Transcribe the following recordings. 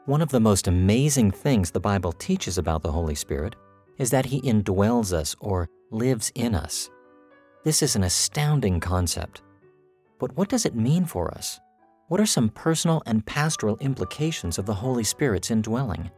One of the most amazing things the Bible teaches about the Holy Spirit is that He indwells us or lives in us. This is an astounding concept. But what does it mean for us? What are some personal and pastoral implications of the Holy Spirit's indwelling?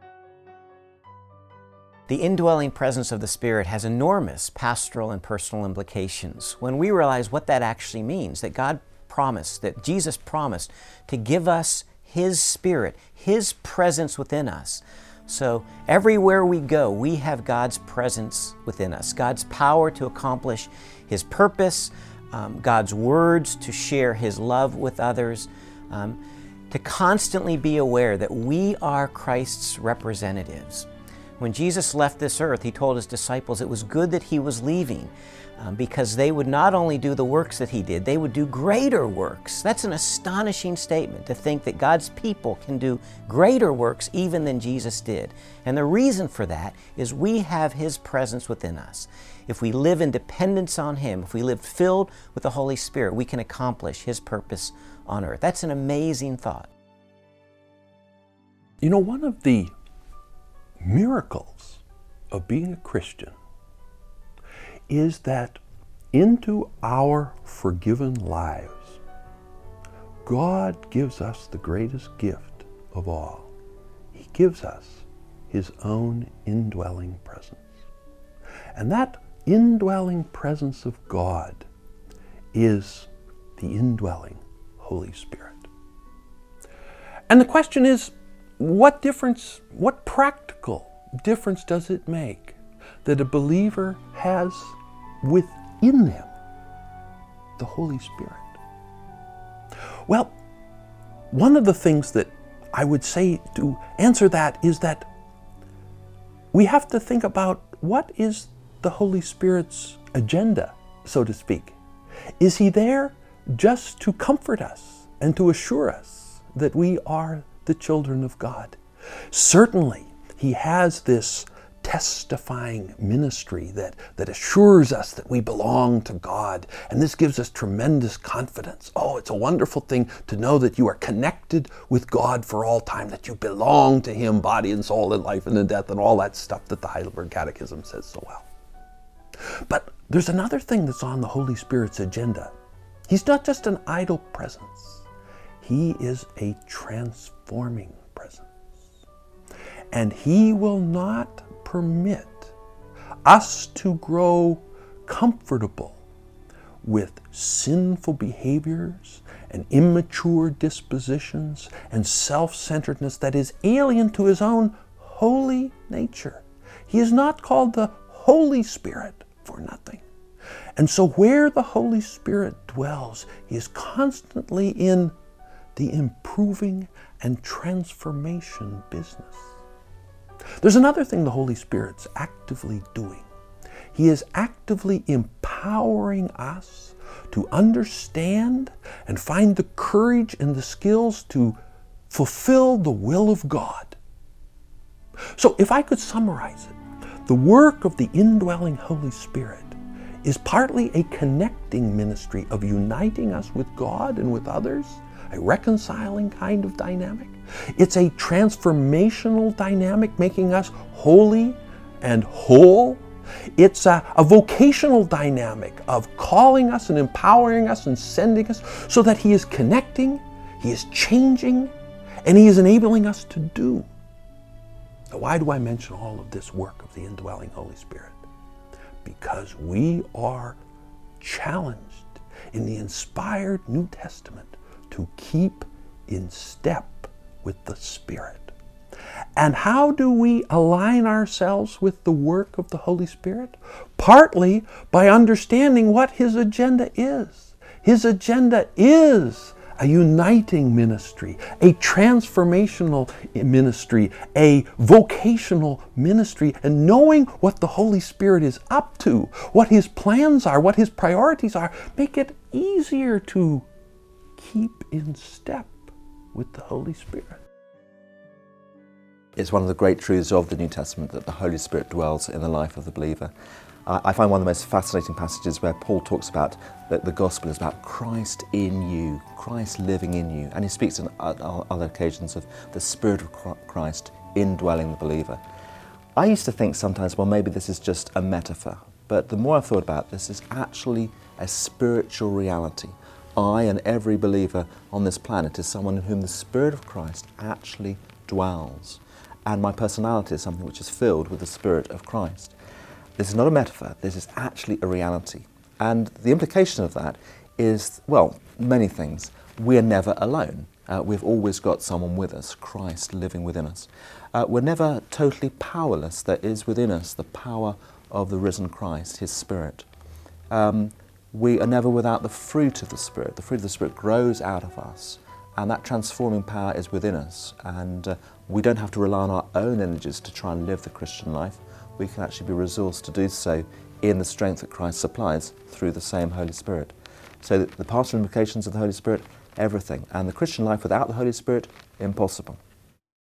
The indwelling presence of the Spirit has enormous pastoral and personal implications. When we realize what that actually means, that God promised, that Jesus promised to give us His Spirit, His presence within us. So everywhere we go, we have God's presence within us, God's power to accomplish His purpose, God's words to share His love with others, to constantly be aware that we are Christ's representatives. When Jesus left this earth, He told His disciples it was good that He was leaving because they would not only do the works that He did, they would do greater works. That's an astonishing statement, to think that God's people can do greater works even than Jesus did. And the reason for that is we have His presence within us. If we live in dependence on Him, if we live filled with the Holy Spirit, we can accomplish His purpose on earth. That's an amazing thought. You know, one of the miracles of being a Christian is that into our forgiven lives, God gives us the greatest gift of all. He gives us His own indwelling presence. And that indwelling presence of God is the indwelling Holy Spirit. And the question is, what practical difference does it make that a believer has within them the Holy Spirit? Well, one of the things that I would say to answer that is that we have to think about what is the Holy Spirit's agenda, so to speak. Is He there just to comfort us and to assure us that we are the children of God? Certainly, He has this testifying ministry that assures us that we belong to God, and this gives us tremendous confidence. Oh, it's a wonderful thing to know that you are connected with God for all time, that you belong to Him, body and soul and life and in death, and all that stuff that the Heidelberg Catechism says so well. But there's another thing that's on the Holy Spirit's agenda. He's not just an idle presence. He is a transforming presence. And He will not permit us to grow comfortable with sinful behaviors and immature dispositions and self-centeredness that is alien to His own holy nature. He is not called the Holy Spirit for nothing. And so where the Holy Spirit dwells, He is constantly in the improving and transformation business. There's another thing the Holy Spirit's actively doing. He is actively empowering us to understand and find the courage and the skills to fulfill the will of God. So if I could summarize it, the work of the indwelling Holy Spirit is partly a connecting ministry of uniting us with God and with others, a reconciling kind of dynamic. It's a transformational dynamic, making us holy and whole. It's a vocational dynamic of calling us and empowering us and sending us so that He is connecting, He is changing, and He is enabling us to do. Now, why do I mention all of this work of the indwelling Holy Spirit? Because we are challenged in the inspired New Testament to keep in step with the Spirit. And how do we align ourselves with the work of the Holy Spirit? Partly by understanding what His agenda is. His agenda is a uniting ministry, a transformational ministry, a vocational ministry, and knowing what the Holy Spirit is up to, what His plans are, what His priorities are, make it easier to keep in step with the Holy Spirit. It's one of the great truths of the New Testament that the Holy Spirit dwells in the life of the believer. I find one of the most fascinating passages where Paul talks about that the gospel is about Christ in you, Christ living in you. And he speaks on other occasions of the Spirit of Christ indwelling the believer. I used to think sometimes, well, maybe this is just a metaphor. But the more I've thought about this, it's actually a spiritual reality. I and every believer on this planet is someone in whom the Spirit of Christ actually dwells. And my personality is something which is filled with the Spirit of Christ. This is not a metaphor, this is actually a reality. And the implication of that is, well, many things. We're never alone. We've always got someone with us, Christ living within us. We're never totally powerless. There is within us the power of the risen Christ, His Spirit. We are never without the fruit of the Spirit. The fruit of the Spirit grows out of us, and that transforming power is within us. And we don't have to rely on our own energies to try and live the Christian life. We can actually be resourced to do so in the strength that Christ supplies through the same Holy Spirit. So the pastoral implications of the Holy Spirit, everything. And the Christian life without the Holy Spirit, impossible.